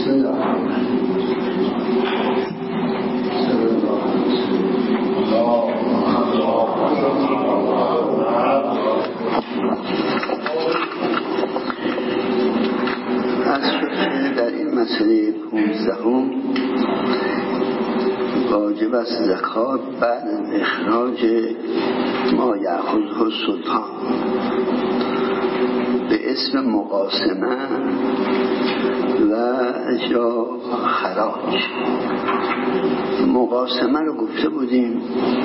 بسم الله الرحمن از شد در این مسئله 15 واجب است زکات بعد از اخراج ما یأخذه سلطان به اسم مقاسمه و یا خراج. مقاسمه رو گفته بودیم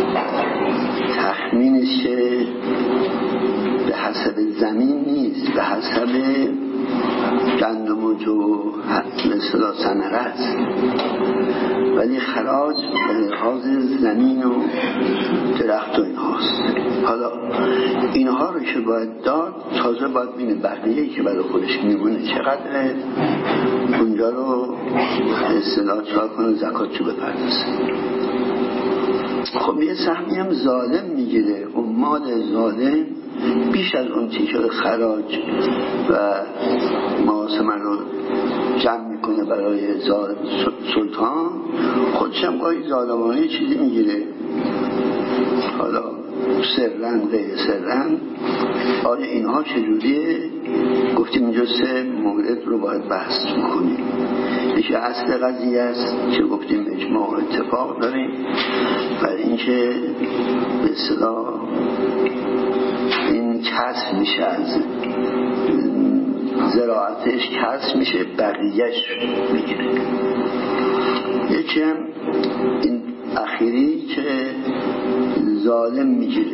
تخمینش که به حسب زمین نیست، به حسب گندم و جو مثلا ثمره است، ولی خراج به لحاظ زمین و درخت و اینهاست. حالا اینها رو که باید داد، تازه باید بینه بقیه‌ای که برای خودش میمونه چقدره، اونجا رو اصطلاح چرا کنه زکاتشو بپردازه. خب یه سهمی هم ظالم میگیره، اون مال ظالم بیش از اون تیکه خراج و مقاسمه رو جمع میکنه برای سلطان، خودش هم گاهی ظالمانه چیزی میگیره. حالا سرن غیر سرن آیا اینها چجوریه؟ گفتیم اینجا 3 مورد رو باید بحث میکنیم. یکی اصل قضیه است که گفتیم اجماع و اتفاق داریم، برای اینکه به اصطلاح این کسب میشه، از زراعتش کسب میشه، بقیهش میگیره. یکی هم این اخیری که ظالم میگیره،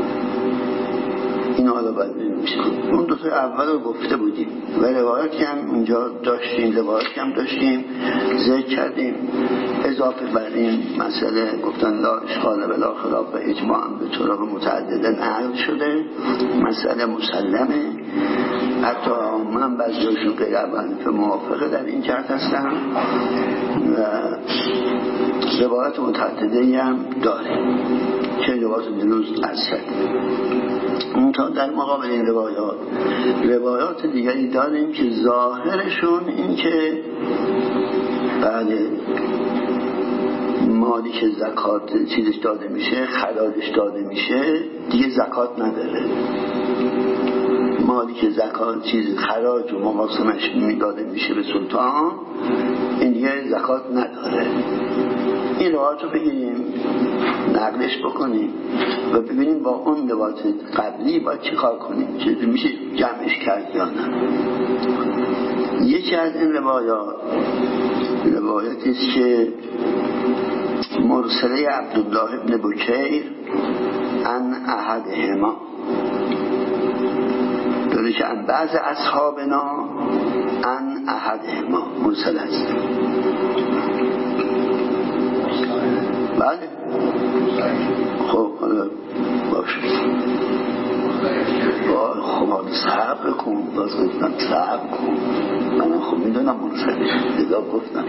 این حالا باید میشه. اون دو تا اول رو گفته بودیم و روایتی هم اونجا داشتیم، روایتی هم داشتیم ذکر کردیم. اضافه بر این مسئله گفتن لا اشکال ولا خلاف و اجماع به طرق متعدده نقل شده، مسئله مسلمه، حتی من بعضیشون غیر ابو موافقه در این جهت هستم و روایت متعدده هم داره که روایت دروز عرض کردیم. اون تا در مقابل این روایات دیگری داریم که ظاهرشون این که بله مالی که زکات چیزش داده میشه، خراجش داده میشه، دیگه زکات نداره. مالی که زکات چیز خراج و مقاسمش داده میشه به سلطان، این دیگه زکات نداره. این روایت رو بگیریم نقلش بکنیم و ببینیم با اون روایت قبلی باید چی کار کنیم، چه میشه جمعش کرد یا نه. یکی از این روایتی است که مرسله عبدالله ابن بکیر عن احدهما داره که عن بعض اصحابنا عن احدهما مرسل است. بله خب باشه خب حالا صحب کن، باز گفتم صحب کن، من خب میدونم مرسلش دیگه گفتم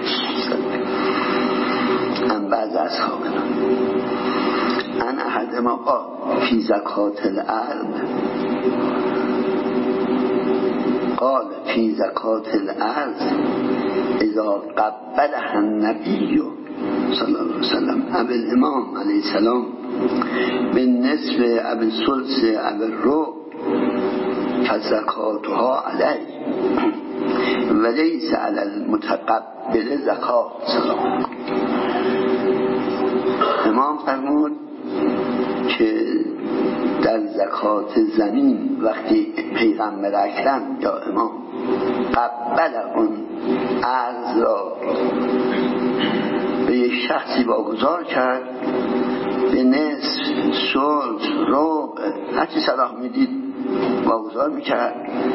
ان بعض اصحابنا ان احد ما فی زکات الارض قال فی زکات الارض اذا قبلها النبی صلی الله علیه وسلم ابو الامام علیه السلام بالنسبه ابو الثلث ابو الربع فزکاتها علیه ولیس علی المتقبل زکات. سلام امام فرمود که در زکات زمین وقتی پیغمبر اکرم یا امام قبل اون ارز را به یک شخصی واگذار کرد، به نصف، ثلث، ربع، هرچی صلاح میدید واگذار میکرد،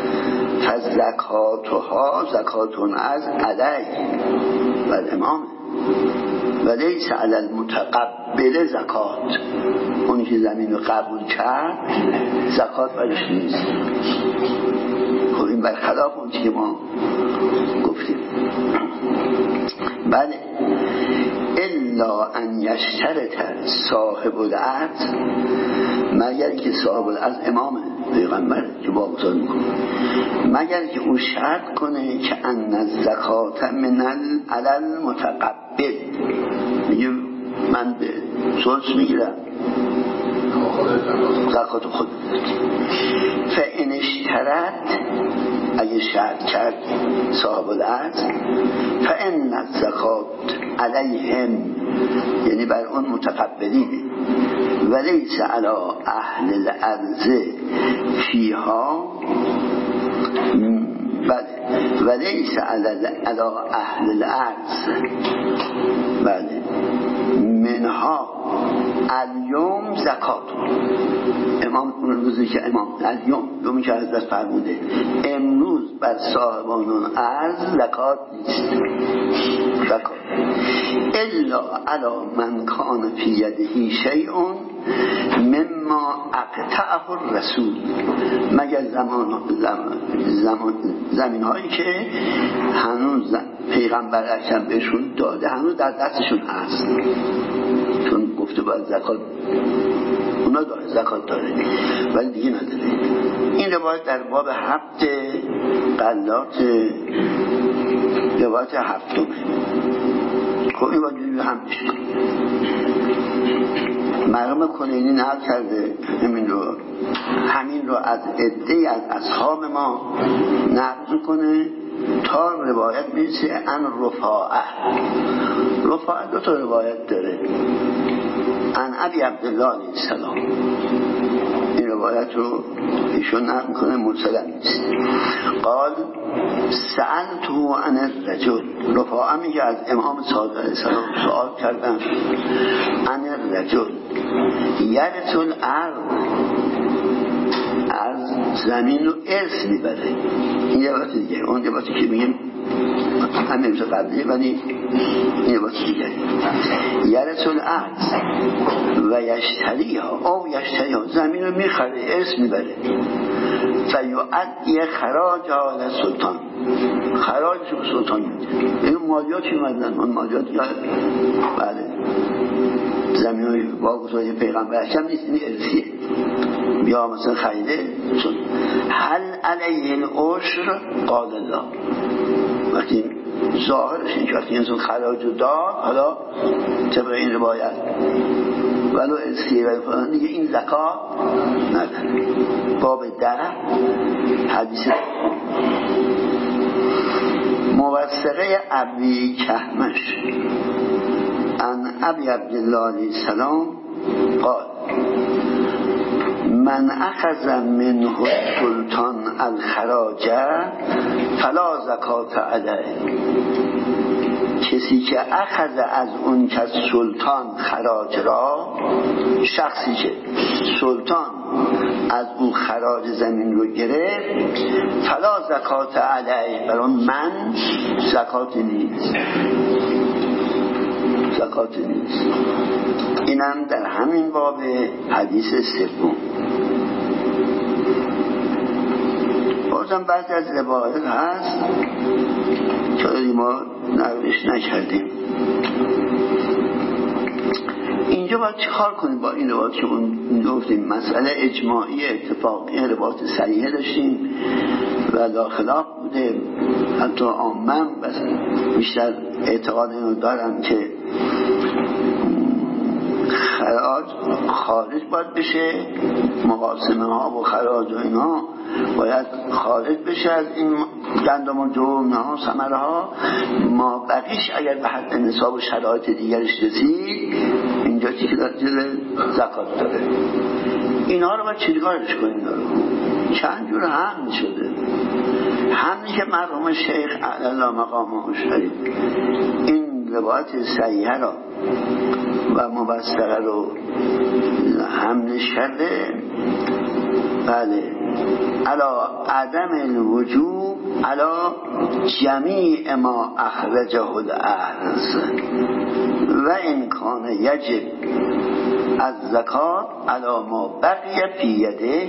فزکاتها زکاتون از علیه و امام ولیس علی المتقبل زکات. اونی که زمین رو قبول کرد زکات برش نیست. خب این برخلاف اون که ما گفتیم. بله الا ان یشترط صاحب الارض، مگر که صاحب الارض امام پیغمبر که واگذار میکنه، مگر که او شرط کنه که ان الزکات من علل متقبل، میگه من به سلس میگیرم زکات خود فإن اشترط، اگه شرط کرد صاحب الارض، فإن الزکات علیهم، یعنی بر اون متقبلینه، ولیس علی اهل الارض فیها، بله ولیس علی اهل الارض، بله منها الیوم زکات. امام اون روزی که امام الیوم یومی که حضرت فرموده امروز بر صاحبان ارض زکات نیست، زکات الا علی من کان فی یده شیء مما اقطعه الرسول، مگر زمین هایی که هنوز پیغمبر اکرم بهشون داده هنوز در دستشون هست، چون گفته باید زکات اونا داره، زکات داره ولی دیگه نداره. این روایت در باب هفت قلات، روایت هفتم. خب این باید جوری هم بشه. مرحوم کلینی نقل کرده همین رو از عده‌ای از اصحاب ما نقل میکنه تا روایت میرسه ان رفاعه. رفاعه دو تا روایت داره، ان ابی عبدالله علیه السلام، این روایت رو ایشون نقل میکنه، مرسل نیست. قال سألته عن الرجل، رفاعه میگه از امام صادق علیه السلام سوال کردم عن الرجل یرث الارض، زمین رو ارث میبره. این یه وقت دیگه، اون یه وقتی که میگیم همه روز قبلیه، ولی این یه وقت دیگه یرث الارض و یشتریها او یشتریها، زمین رو میخره ارث میبره، فیؤدی خراج علی سلطان، خراجش به سلطان میده. این مالیاتی اومدن، اون مالیات بله زمین های واگذاری پیغمبر اکرم نیست، این ارثیه. یا مثلا خریده چون هل علیه العشر قال الله، وقتی ظاهرش این که وقتی انسان خراج رو داد، حالا طبق این روایت ولو ارثیه و فلان دیگه این زکات نداره. باب 10 حدیث موثقه ابی کهمش عن ابی عبدالله علیه السلام قال من اخذ منه سلطان الخراج فلا زکات علیه، کسی که اخذ از اون کس سلطان خراج را، شخصی که سلطان از او خراج زمین رو گرفت، فلا زکات علیه، برای من زکات نیست، زکات نیست. اینم در همین باب حدیث سوم. بازم بعضی از روایات هست که ما نقلش نکردیم. اینجا باید چه کار کنیم با این روایات که اون گفتیم مسئله اجماعی اتفاقی، روایات صحیحه داشتیم و لا خلاف بوده، حتی عامم بیشتر اعتقاد اینو دارن که خراج خارج باید بشه، مقاسمه ها و خراج و اینا باید خارج بشه از این گندم و جومه ها ثمره ها، ما بقیش اگر به حد نصاب و شرایط دیگرش رسید اینجا چی که داره زکات داره. اینا رو باید چیزگارش کنیم. چند جور حمل شده، حملی که مرحوم شیخ الله مقامه شریف این روایت صحیحه را و مبصره رو حملش کرده، بله علا عدم الوجوب علا جمیع ما اخرجه الارض و امکان یجب از زکات علا ما بقی فی یده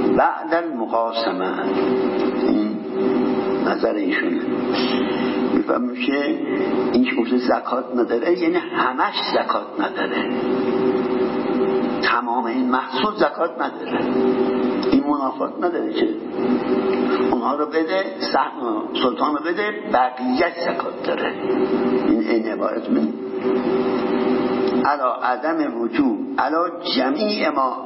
بعد المقاسمه. این نظر ایشونه. و میشه این که گفته زکات نداره یعنی همش زکات نداره، تمام این محصول زکات نداره، این منافات نداره که اونها رو بده، سهم سلطان رو بده، بقیه زکات داره. این عبارت من علا عدم وجوب علا جمیع ما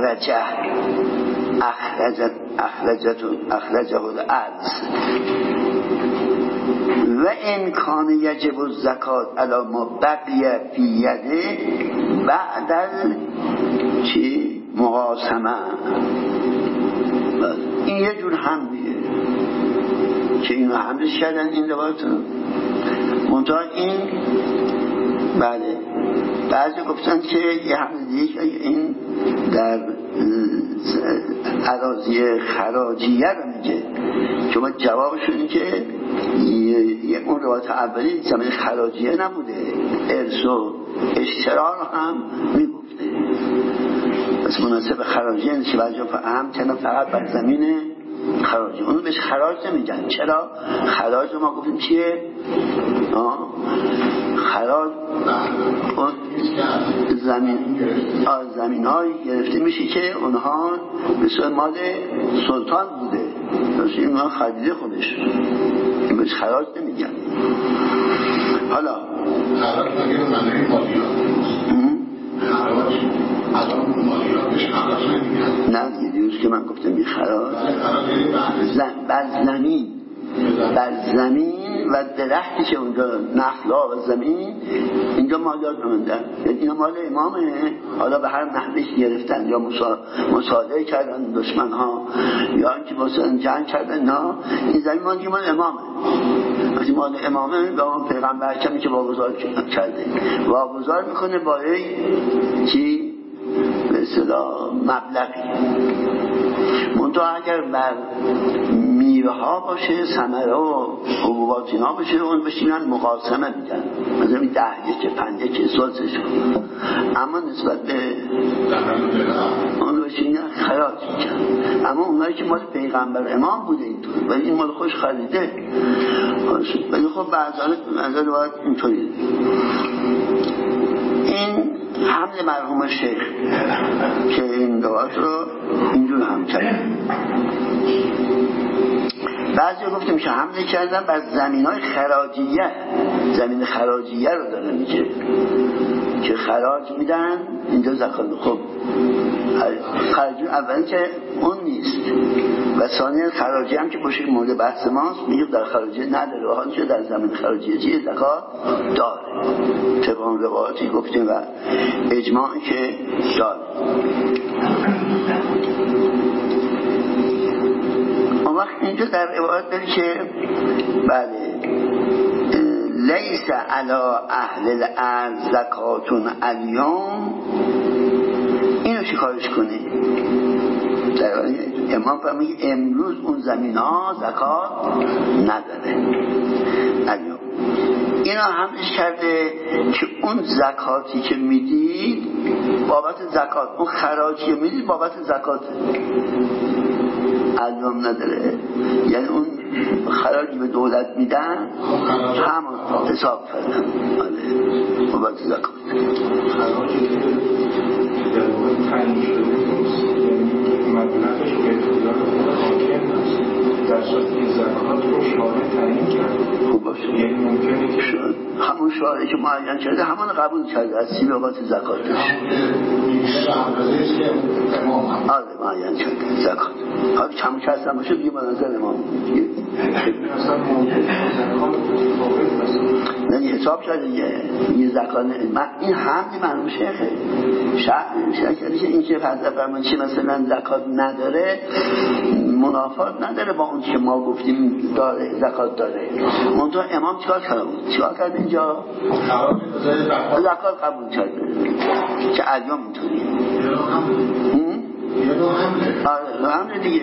اخرجه الارض و امکان یجب الزکات علا ما بقیه فی یده بعد چی مقاسمه. این یه جور حملیه که اینو حملش کردن این روایتون منتها این بله بعضی گفتن که یه حمل دیگه این در اراضی خراجیه رو میگه که ما جوابشون این که اون روایت اولی زمین خراجیه نبوده، ارث و اشترار هم میگفته، بس مناسب خراجیه نشه بعضی هم چنان فقط بر زمین خراجی اونو بهش خراج نمیگن. چرا؟ خراج رو ما گفتیم چیه؟ خراج زمین های گرفته میشه که اونها به مال سلطان بوده، پس اینها خریده خودش، این بهش خراج نمیگن. حالا خراج مگه معنی مالیات خراج الان مالیاتش خراج نمیگن؟ نه دیگه دیروز که من گفتم این خراج بر زمین و درختی که اونجا نخلا و زمین اینجا مالیات بمندن، یعنی اینا مال امامه، حالا به هر نحوی گرفتن یا مصادره کردن دشمن ها یا اینکه مثلا جنگ کردن، نه این زمین مال امامه، وقتی مال امامه به اون پیغمبر کمی که واگذار کرده واگذار میکنه با چی به اصطلاح مبلغی. منتها اگر بر میوه ها باشه، ثمره و حبوبات اینا باشه، اون بهش میگن مقاسمه میگن، مثلا 10 1 5 1 سلسش. اما نسبت به اون بهش میگن خراج میگن. اما اونایی که مال پیغمبر امام بوده اینطور ولی این مال خوش خریده، ولی خب بعضا باید اینطوری. این حمل مرحوم شیخ که این دوات رو اینجور هم کرد. بعضی گفتیم که حمله کردن بر زمین های خراجیه، زمین خراجیه رو داره میگه که خراج میدن اینجا زکات. خب خراجی اولی که اون نیست و ثانیا خراجی هم که باشه مورد بحث ماست، میگه در خراجی نداره و حالی که در زمین خراجی چیه زکات داره، طبق اون روایاتی گفتیم و اجماعی که داره. اون وقت اینجا در روایت داره که بله لیس علی اهل الارض زکاتون الیوم، اینو چی کارش کنی؟ امام فرمود امروز اون زمین ها زکات نداره الیوم. اینا همش کرده که اون زکاتی که میدید بابت زکات، اون خراجی که میدید بابت زکات الیوم نداره، یعنی اون خراجی به دولت میدن همون حساب کردن بابت زکات. خراجی که در واقع تعیین شده نیست، یعنی مبلغش به اختیار خود حاکم است، در صورتی که زکات رو شارع تعیین کرده. خوب باشه، یعنی ممکنه که همون شارعی که معین کرده همون قبول کرده از سی بابت زکاتش، آره معین کرده زکات. حالا کم کسان باشه دیگه به نظر امام اصلا موجود زکات نه حساب کرده یه زکات. این حملی مرحوم شیخه شیخه این که حضرت فرمود چی مثلا زکات نداره منافات نداره با اون که ما گفتیم داره زکات داره. منتها امام چیکار کرد اینجا زکات قبول کرده که الیوم اینطوری آره همه دیگه.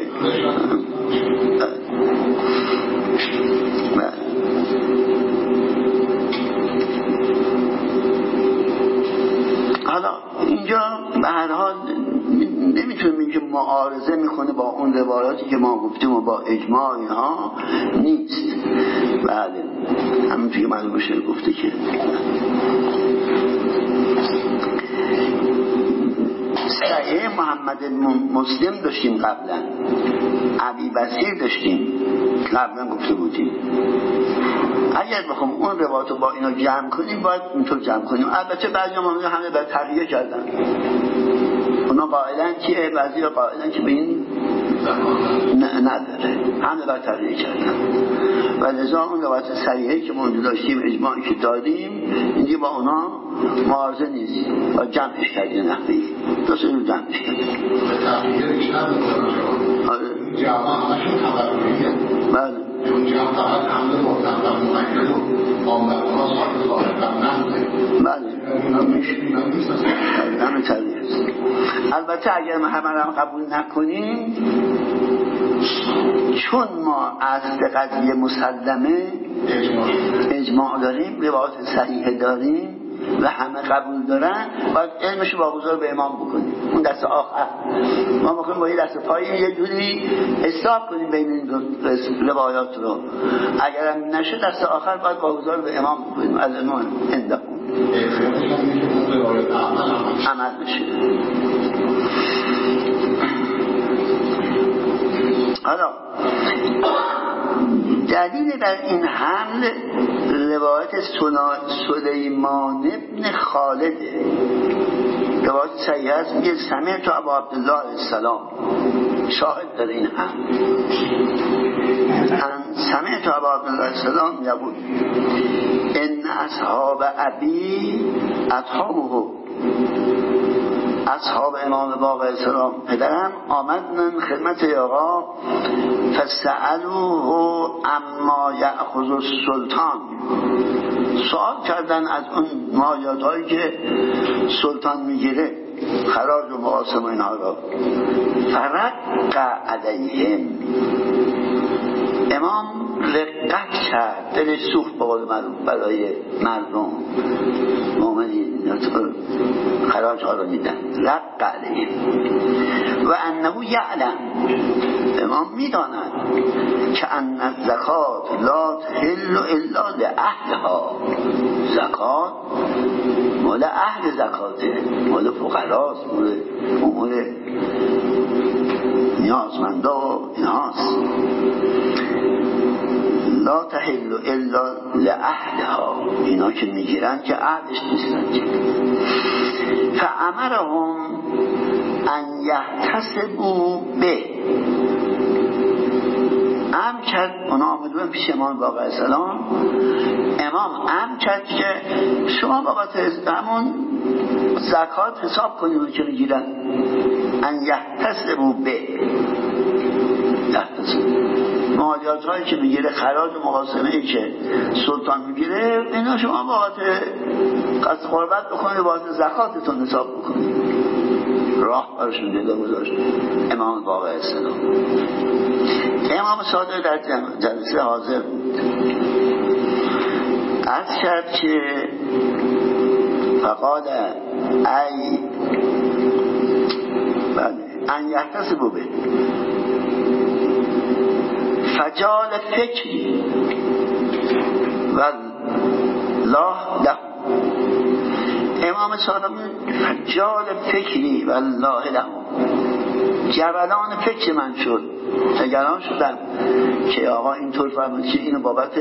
حالا اینجا به هر حال نمیتونیم بگیم که معارضه میکنه با اون روایاتی که ما گفتیم و با اجماع اینها نیست. بله توی معلوم بشه گفته که صحیح محمد مسلم داشتیم قبلا، ابی بصیر داشتیم قبلا گفته بودیم. اگر بخوام اون روایت رو با اینا جمع کنیم باید اینطور جمع کنیم. البته بعضی همه بر تغییر کردن، اونا قائلن که بعضی قائلن که به این نداره، همه بر تغییر کردن و لذا اون روایت صحیحی که ما داشتیم اجماعی که دادیم اینجا با اونا معارضه نیست و جمعش کردیم نحوی درست رو جمعش کردیم. تغییرش نداره جمع همشون خبرگوییه. بله اون جمع فقط حمله مرتب ممکن و آمدها صاحب ظاهر نمونه. بله همه طبیعی است. البته اگر ما همه را قبول نکنیم، چون ما اصل قضیه مسلمه اجماع داریم، روایات صحیح داریم و همه قبول دارن، باید علمش واگذار به امام بکنیم. اون دست آخر ما میخوایم با یه دست پایی یه جوری اصلاح کنیم بین این دو روایات رو. اگر هم نشه دست آخر باید واگذار به امام بکنیم. از امام انده عمل بشه. حالا دلیل بر این حمل روایت سلیمان ابن خالده، روایت صحیح است، میگه سمعت ابا عبدالله علیه السلام، شاهد داره این حمل. سمعت ابا عبدالله علیه السلام یقول ان اصحاب ابی اصحابه، اصحاب امام باقر السلام پدرم آمدن خدمت آقا فسألوه اما یأخذ السلطان، سوال کردن از اون مالیات هایی که سلطان میگیره، خراج و مقاسم و اینها را. فرق علیهم، امام رقت کرد، دلش سوخت برای مردم مومنین خراج ها را میدن، رق علیهم و انه یعلم، امام میداند که ان الزکات لا تحل الا لاهلها، زکات مال اهل زکاته، مال فقراست، مال امور نیازمندا و اینهاست. لا تحل الا لاهلها، اینا که میگیرن که اهلش نیستن که. فامرهم ان یحتسبوا به، امر کرد، اونا آمدون پیش امام باقر السلام، امام امر کرد که شما بابت همون زکات حساب کنید که میگیرن. ان یحتسبوا به، مالیات هایی که میگیره، خراج و مقاسمه ای که سلطان میگیره، اینا شما بابت قصد قربت بکنید، بابت زکاتتون حساب بکنید. راه برشون جدا گذاشت امام باقر السلام. امام صادق در جلسه حاضر بود، عرض کرد که فقال ای ان یحتسبوا به فجال فکری و الله له، امام صادق فجال فکری و الله له، جبلان فکر من شد، نگران شدم که آقا اینطور فرمود که اینو بابت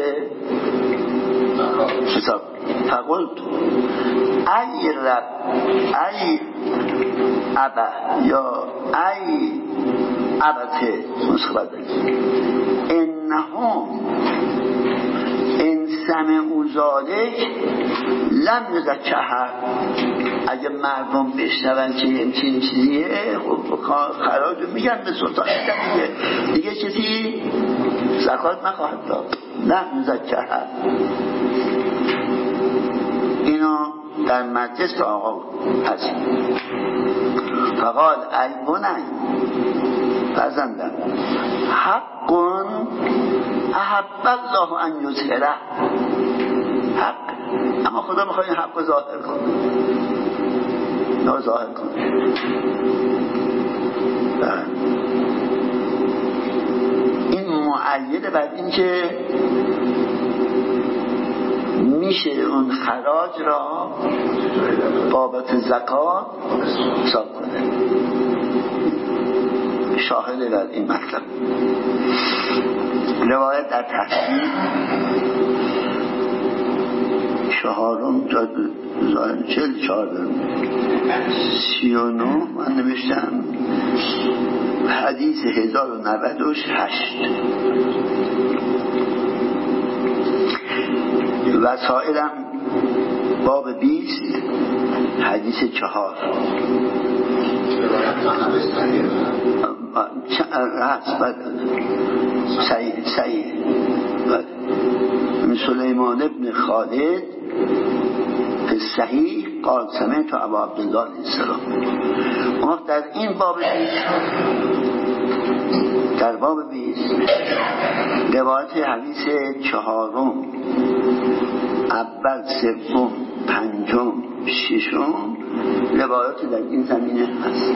حساب. فقلت ای رب ای ابا یا ای ابته مصبت انهم ان سمعوا ذلک لم یزکها، اگه مردم بشنون که این چیزیه خب خراج میگن به سلطان دیگه چیزی زکات نخواهد داد، لم یزکها. اینو در مجلس آقا هست. فقال ای بنی فرزندم حق احب الله ان یظهره، حق، اما خدا میخواد این حق رو ظاهر کنه، نه ظاهر کنه. این معید بر این که میشه اون خراج را بابت زکات حساب کنه. شاهد در این مطلب روایت در تحصیل 4 تا 44 39 من نوشتم حدیث 1098 وسائلم باب 20 حدیث 4 هست بعد صحیح سلیمان ابن خالد صحیح قال سمعت ابا عبدالله علیه السلام. اما در این باب 20 در باب 20 روایت حدیث 4 اول 3 5 6 روایات در این زمینه هست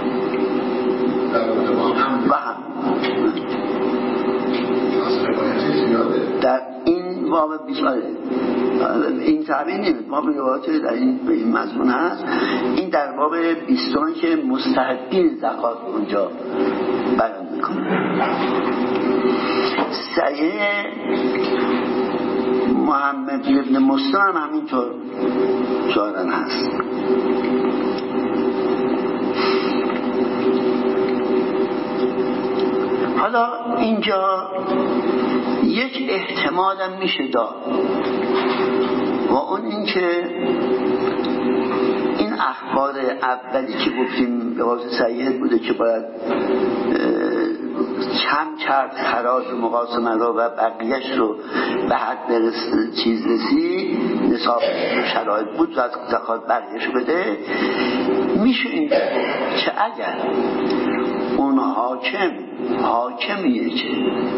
و هم در این باب 20 این تعبیر نیست. باب روایات در این مضمون هست. این در باب 20 که مستحقین زکات اونجا بیان میکنه. صحیح محمد ابن مسلم همینطور ظاهرا هست. حالا اینجا یک احتمالم میشه داد و اون این که این اخبار اولی که گفتیم به واسه صحیح بوده که باید کم کرد خراج و مقاسمه رو و بقیهش رو به حد چیز رسی نصاب شرایط بود زکات بقیهش بده. میشه این که اگر اون حاکمیه که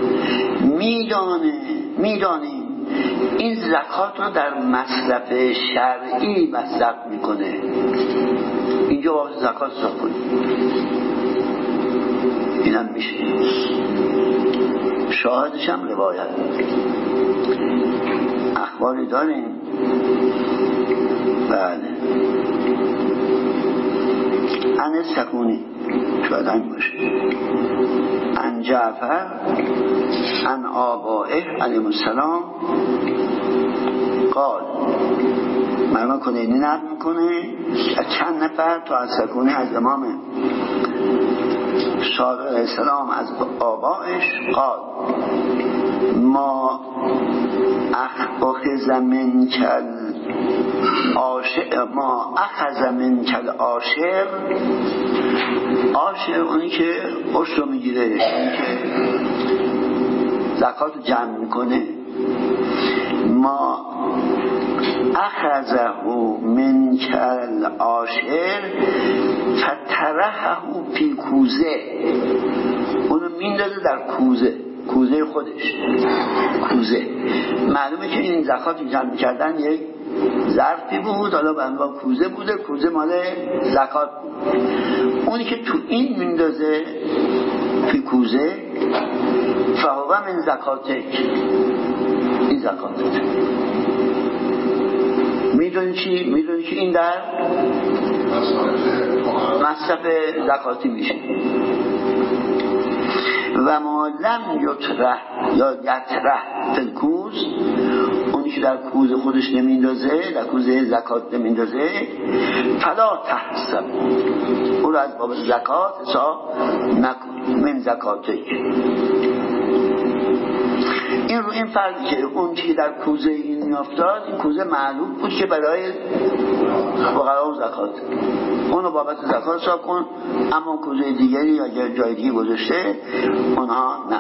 میدانیم این زکات رو در مصرف شرعی مصرف میکنه، اینجا باید زکات حساب کنیم. اینم میشه. شاهدش هم روایت اخباری داریم. بله انس سکونی شاید هم باشه عن جعفر عن آبائه علیهم السلام قال معلوم کنه اینی نقل میکنه از چند نفر تا از سکونی از امام صادق علیه السلام از آبائش قال ما اخذ من کل عاشر اونی که عشر رو میگیره، اونی که زکات رو جمع میکنه. ما اخذه من کل عاشر فترحه فی کوزه، اونو میندازه در کوزه خودش. کوزه معلومه که این زکات رو جمع کردن یک ظرفی بود، حالا به عنوان کوزه بوده، کوزه مال زکات بود. اونی که تو این میندازه فی کوزه فهو من زکاتک، این زکاتک. میدونی چی؟ میدونی که این در مصرف زکاتی میشه. و ما لم یطرح یا یطرح فالکوز، اونی که در کوز خودش نمیندازه، در کوزه زکات نمیندازه، فلا تحسب، او رو از باب زکات حساب نکن. من زکاتک، این رو این فرقی که اون که در کوزه این میافتاد، این کوزه معلوم بود که برای فقرا و زکات، اونو بابت زکات حساب کن. اما کوزه دیگری یا جای دیگه گذاشته اونها نه.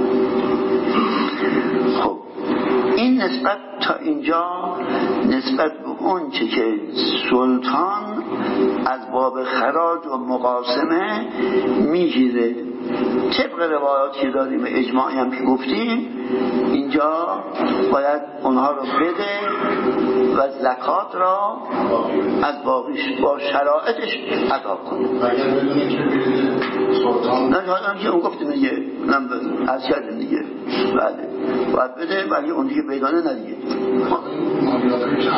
خب این نسبت تا اینجا نسبت به اون چه که سلطان از باب خراج و مقاسمه میگیره. طبق روایات که داریم و اجماعی هم که گفتیم، اینجا باید اونها رو بده و زکات را از باقیش با شرایطش ادا کنه. اگر بدونه که میده سلطان نه حالا که اون گفتیم دیگه، نم از کردیم دیگه. بله باید بده، ولی اون دیگه بدانه ندیگه. مالیاتایی که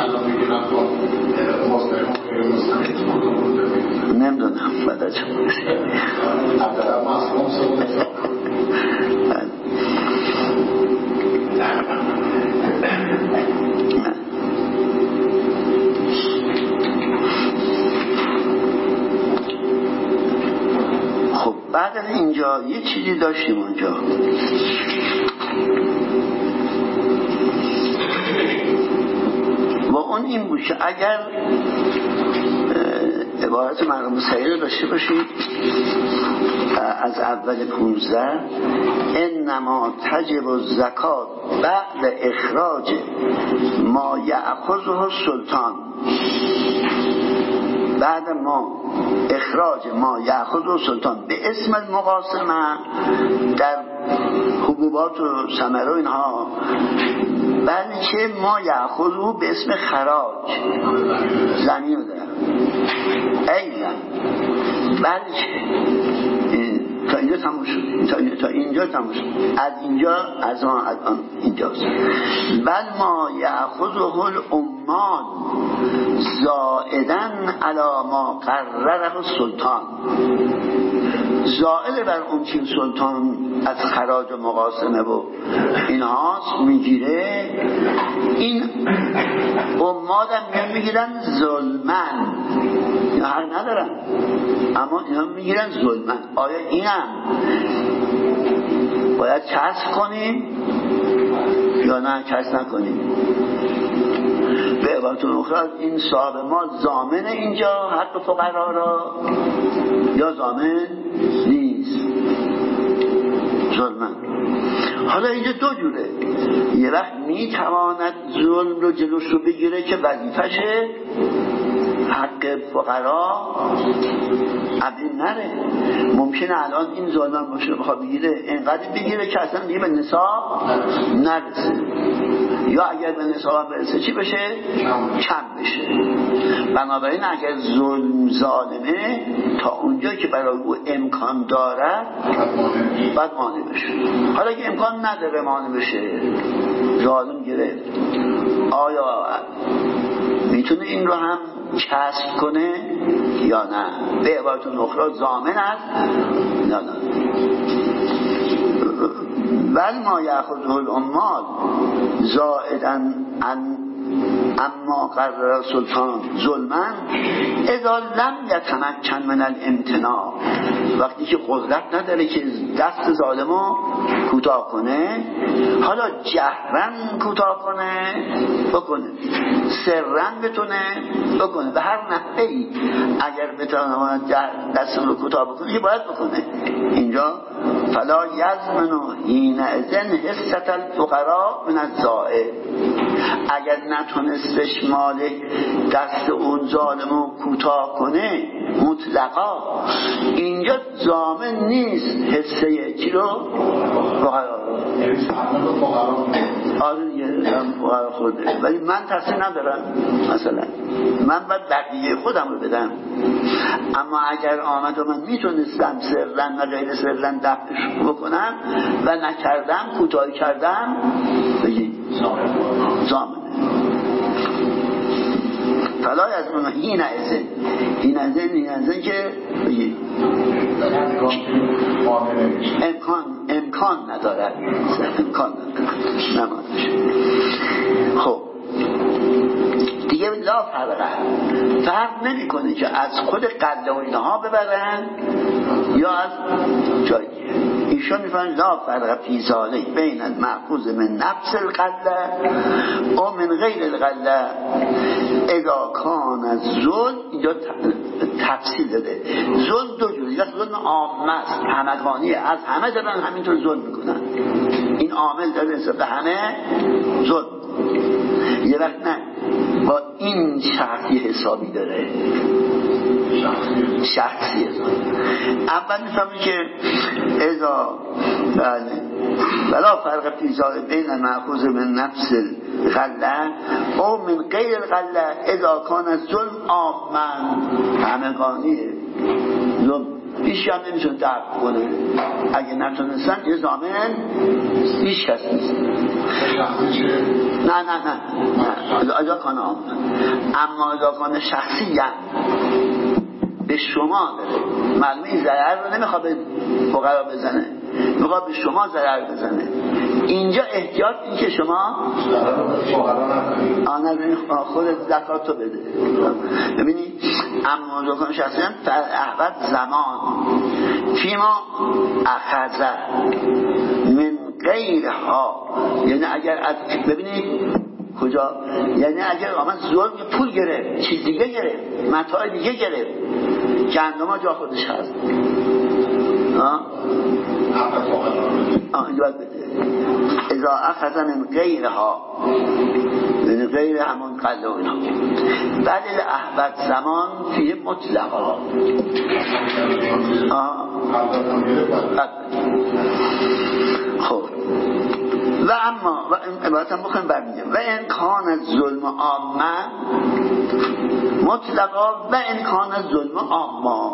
توجه کنید. خب بعد از اینجا یه چیزی داشتیم اونجا، و اون این بود که اگر عبارت مرحوم سعید داشته باشید از اول 15 انما تجب الزکات بعد اخراج ما یأخذه السلطان، بعد ما اخراج ما یأخذه السلطان به اسم المقاسمه در حبوبات و ثمره اینها، بلکه ما یأخذه به اسم خراج زمین رو دارم ایلا، بلکه تا اینجا تموم شد، تا اینجا تموم شد، از اینجا از آن اینجاست. بل ما یأخذه العمال زائدن علی ما قرره السلطان، زائد بر اون چین سلطان از خراج و مقاسمه و اینهاست میگیره. این امادم میگیرن ظلمن، اینا حق ندارن اما اینا میگیرن ظلمن. آیا اینم باید کسب کنیم یا نه کسب نکنیم؟ به عبارت اخرى این صاحب مال ضامن اینجا حق فقرا را یا ضامن نیست؟ ظلمن. حالا اینجا دو جوره، یه وقت میتواند ظلم رو جلوش رو بگیره که وظیفشه حق فقرا ابی نره. ممکنه الان این ظلم باشه بخواد بگیره اینقدر بگیره که اصلا دیگه به نصاب نرسه، یا اگر به نصاب برسه چی بشه؟ کم بشه. بنابراین اگر ظلم ظالمه تا اونجا که برای او امکان داره باید مانع بشه. حالا که امکان نداره مانع بشه، ظالم گرفت، آیا میتونه این رو هم کسب کنه یا نه؟ به عبارت اخرى ضامن است یا نه؟ بل ما یأخذه العمال زائدا اما قرر سلطان ظلمن اذا لم یتمکن من الامتناع، وقتی که قدرت نداره که دست ظالمو کوتاه کنه، حالا جهرن کوتاه کنه بکنه، سرن بتونه بکنه، به هر نحوی اگر بتونه دست رو کوتاه بکنه که باید بکنه. اینجا فلا یضمن حینئذ حصة الفقراء من الزائد، اگر نتونستش مالک دست اون ظالمو کوتاه کنه مطلقا، اینجا ضامن نیست حصه چی رو؟ فقرا. آره دیگه فقرا خوده، ولی من تصمیم ندارم، مثلا من باید بقیه خودم رو بدم. اما اگر آمد و من میتونستم سرن و غیر سرن دفعش بکنم و نکردم، کوتاهی کردم، بگید ضامنه. فلا یضمن حینئذ که بگید امکان ندارد، امکان ندارد. خب دیگه لا فرق نمی کنه که از خود قله و اینها ببرن یا از جایی. ایشان میفرمایند لا فرق فی ذلک بین المأخوذ من نفس القله و من غیر القله اذا کان الظلم. اینجا تفصیل داده ظلم دو جوری، یک ظلم عامه است، همگانیه، از همه دارن همینطور ظلم میکنن، این عامل داره نسبت به همه ظلم. یه وقت نه با این شخصی حسابی داره، شخصی حسابی. اول میفهمی که اذا ولا فرق فی ذلک بین المأخوذ من نفس الغله او من غیر الغله اذا کان الظلم عاما، همگانیه، ظلم هیچ هم نمیتونه دفع کنه، اگه نتونستن یه ضامن هیچ کس نیست. نه اذا کان عاما، اما اذا کان شخصی هم به شما داره. معلومه این ضرر رو نمیخواد به فقرا بزنه، میخواد به شما ضرر بزنه. اینجا احتیاط این که شما ندارین خودت زکات رو بده. ببینید اما زکات شخصی هم احبت زمان فیما اخذ من غیرها، یعنی اگر از ببینید کجا، یعنی اگر آمد ظلم پول گرفت، چیز دیگه گرفت، متاع دیگه گرفت، گندم جا خودش هست اینجا باید بده. اذا اخذ من غیرها، یعنی غیر همون قلد و اینا. بعد احبت زمان فیه مطلقا خب و اما و این عبارت هم بخواهیم برمیگم و امکان از ظلم عامه مطلقا و امکان از ظلم عامه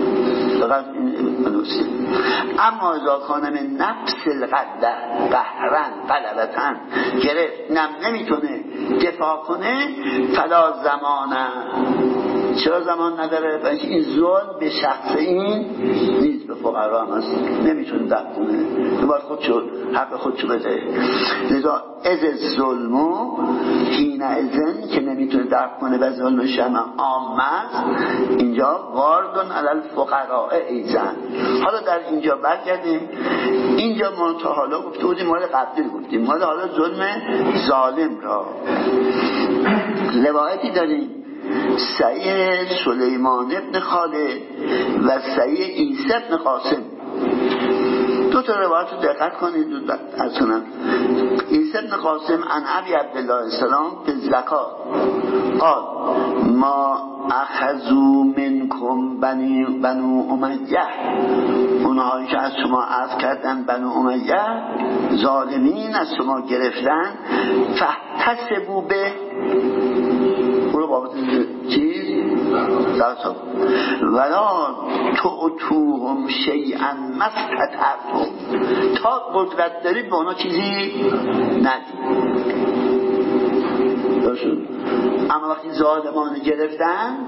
اما اذا کان من نفس القدر قهرن غلبتن گرفت نمیتونه دفاع کنه فلا زمانه. چرا زمان نداره؟ برای این ظلم به شخص این نیست، به فقرا هم هست، نمیتونه دفع کنه، باید خودشو حق خودشو بده. لذا از ظلمو حین ازن که نمیتونه دفع کنه و ظلم شما عامه، اینجا واردن علی الفقراء ایزن. حالا در اینجا برگردیم، اینجا ما تا حالا گفته بودیم، مال قبلی گفتیم، مال حالا ظلم ظالم را روایتی داریم صحیح سلیمان ابن خالد و صحیح عیسی ابن قاسم. دو تا روایت رو دقت کنید از کنم. عیسی ابن قاسم عن ابی عبدالله السلام به زکات قال ما اخذو منکم بنو امیه، اونهایی که از شما عفو کردن بنو امیه ظالمین از شما گرفتن، فاحتسبوا به برو بابت چیز زکات ولا تعطوهم شیئا مستطعتم، تا قدرت دارید به اونا چیزی ندید. اما وقتی ظالمانه گرفتن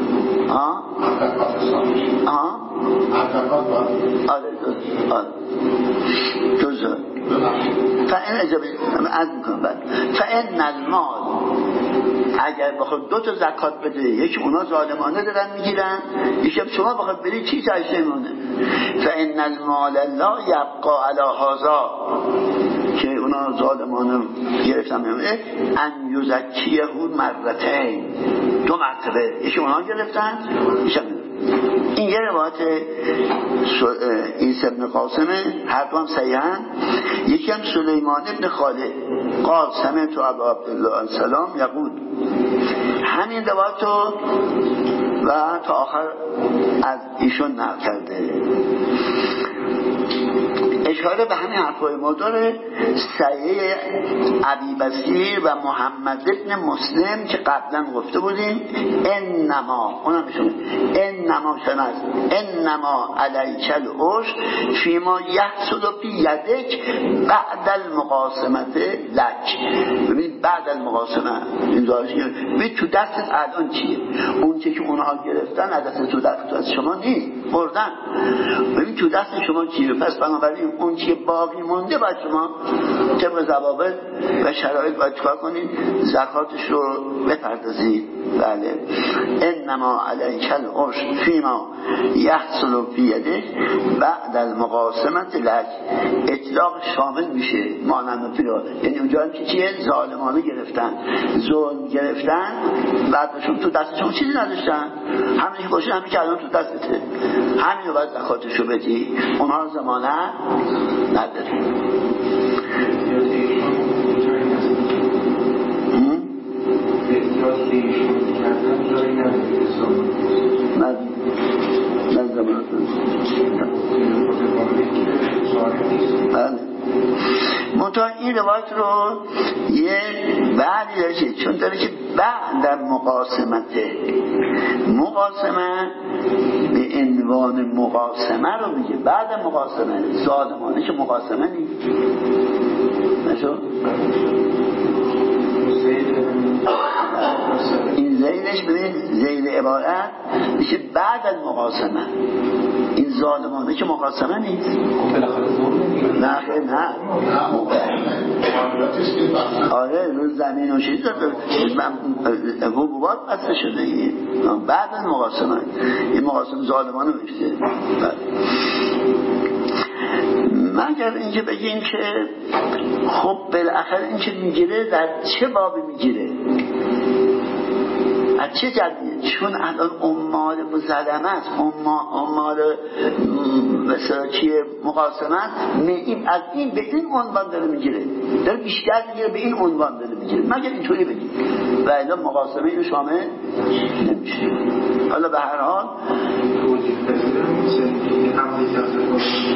جزء فإن اجابه از میکنم بعد فإن المال، اگر بخواد دو تا زکات بده، یکی اونا ظالمانه دارن میگیرن، یکی شما بخواد بدید، چی سرشه میمونه؟ فإن المال لا یبقى علی هذا، که اونا ظالمانه گرفتن میمونه، ان یزکیه مرتين، دو مرتبه، یکی اونا گرفتن یکی هم. این یه روایت عیسی ابن قاسمه، هر دو هم صحیحن. یکی هم سلیمان ابن خالد قال سمعت ابا عبدالله السلام یقول، همین روایت رو و تا آخر از ایشون نقل کرده. اشاره به همین حرفای ما داره. صحیح ابی بصیر و محمد ابن مسلم که قبلا گفته بودیم، انما اونم میشه انما شناس انما علیک العشر فیما یحصل فی یدک بعد المقاسمه لک. ببین بعد المقاسمه این داشته ببین تو دستت الان چیه، اون چیزی که اونها گرفتن از دست تو دست شما نیست، بردن. ببین تو دست شما چیه، پس بنابراین اون چیه باقی مونده باید شما طبق ضوابط و شرایط باید چکار کنید، زکاتش رو بپردازید. بله انما علیک العشر فیما یحصل فی یدک بعد المقاسمه لک، اطلاق شامل میشه مانند پیرا، یعنی اونجا هم که چیه ظالمانه گرفتن، ظلم گرفتن، بعدشون تو دستشون چیزی نداشتن، همین که باشه همین که الان تو دستته، همین رو باید زکاتش رو بدی، اونها زمانه نداری. منطقه این روایت رو یه بعدی داره چون داره که بعد مقاسمه به عنوان مقاسمه رو میگه، بعد مقاسمه ظالمانه که مقاسمه نیست نشو این زیلش بهش ببینید ذیل عبارت میشه بعد از مقاسمه. این ظالمانه که مقاسمه نیست. بالاخره ظلم نه خیلی نه. آره روز زمین و چیز داره حبوبات بسته شده این بعد از مقاسمه. این مقاسمه ظالمانه میشه. مگر اینکه بگیم که خب بالاخره این که میگیره در چه بابی میگیره، از چه جدیه؟ چون الان عمال مظلمه است، عمال مثلا چیه مقاسمه است، از این به این عنوان داره میگیره، داره بیشتر میگیره به این عنوان داره میگیره. مگر اینطوری بگیم و الا مقاسمه اینو شامل نمیشه. حالا به هر حال توجیه پذیرم نیست این حمله که از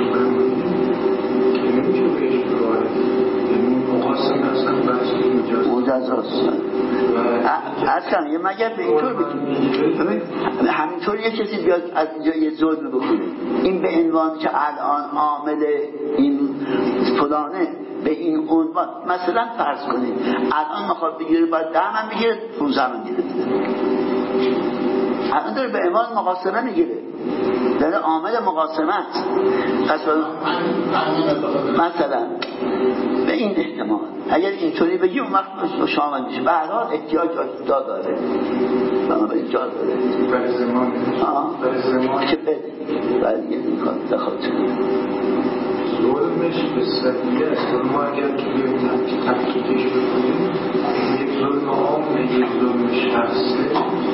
نمیشه بهش بگاره، یعنی مقاسمه اصلا بحث مجزاست اصلا یه مگر به اینطور بگیم همینطور یه کسی بیاد از اینجا یه ظلم بکنه، این به عنوان که الان عامل این فلانه به این عنوان مثلا فرض کنید الان میخواد بگیره باید 10 من بگیره 15 من بگیره، الان داره به عنوان مقاسمه میگیره، داره عامل مقاسمه است. پس مثلا به این احتمال اگر اینطوری بگیم اون وقت شامل میشه. به هر حال احتیاج داره بنابراین جا داره برای زمان که بده برای دیگه میخواد بخواد ظلمش به سبیه است. ما اگر که تحقیقش بکنیم یک ظلم عامه یک ظلم شخصه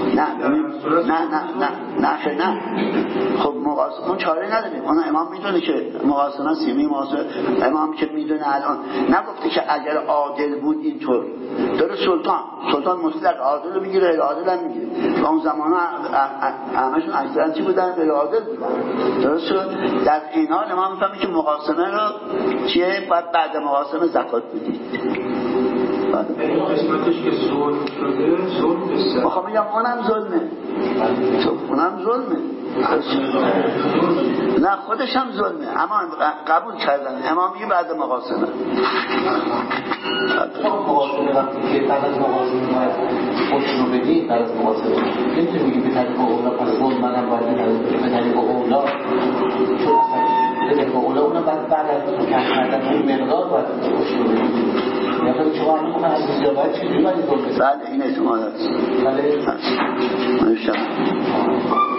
نه خب مقاسمه چاره نداریم. اون امام میدونه که مقاسمه سیمی مقاسمه امام که میدونه الان نگفته که اگر عادل بود اینطور داره سلطان مطلق عادل رو میگیره غیر عادل هم میگیره و اون زمان همشون اکثرا چی بودن؟ غیر عادل بودن. درست شد؟ در این حال امام میفهمه که مقاسمه رو چیه؟ باید بعد مقاسمه زکات بدید. این قسمتش که ظلم شده ظلم بسید بخواه میگم اونم ظلمه نه خودش هم ظلمه اما قبول کردن امام میگه بعد مقاسمه وقتی که بعد از مقاسمه باید خوش رو بدید بعد از مقاسمه نمیتونی بگید به طریق اولا پس ظلم منم باید به طریق اولا چون اصلا به طریق اولا اونم بعد از کردن این مقدار باید خوش رو بدید یا خیلی شما هم میخواه از اینجا باید چیزی باید ظلم بسید بعد این احتمال هست بله من شما